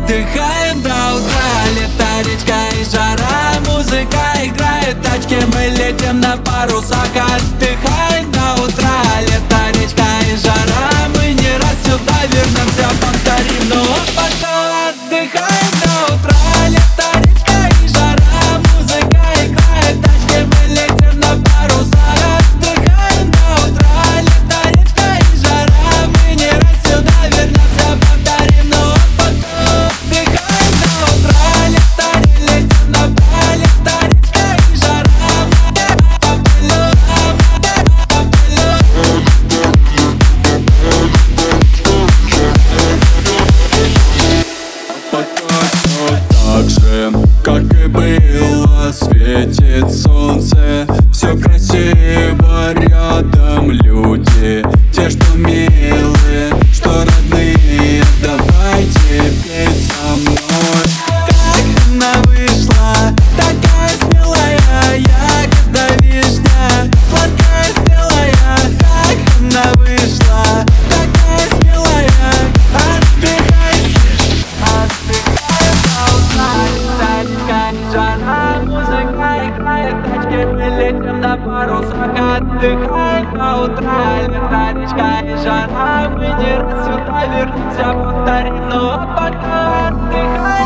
отдыхаем до утра. Лето, речка и жара, музыка играет, тачки, мы летим на парусах. Отдыхаем до утра. Лето, речка и жара, мы не раз сюда вернемся, повторим, но пока отдыхаем до утра. Лето, речка и жара, музыка играет, тачки, мы летим на парусах. Отдыхаем до утра. Лето, речка и жара, мы не раз сюда вернемся, повторим, но пока отдыхаем до утра. Лето, летим на парусах. Лето, речка и жара, так же, как и было, светит солнце. Все красиво, рядом люди, те, что милые, что родные. Давайте петь со мной. как она вышла, такая смелая, ягода вишня, сладкая смелая. Как она вышла, такая смелая. Отдыхай, отдыхай до утра. Речка и жара, музыка играет, тачки, мы летим на парусах. Отдыхай до утра. Лето, речка и жара, мы не раз сюда вернемся, повторим, но пока отдыхай.